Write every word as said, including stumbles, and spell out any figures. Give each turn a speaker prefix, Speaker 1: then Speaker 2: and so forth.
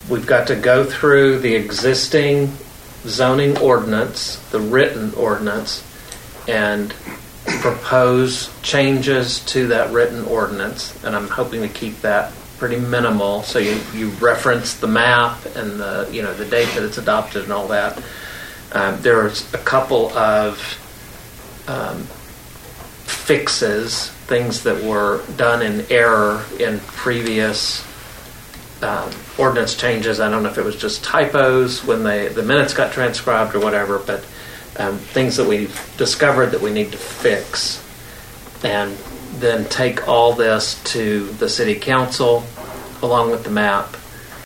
Speaker 1: we've got to go through the existing zoning ordinance, the written ordinance, and propose changes to that written ordinance. And I'm hoping to keep that pretty minimal. So you, you reference the map and the you know the date that it's adopted and all that. Um, there's a couple of um, fixes, things that were done in error in previous um, ordinance changes. I don't know if it was just typos when they the minutes got transcribed or whatever, but um, things that we've discovered that we need to fix, and then take all this to the city council along with the map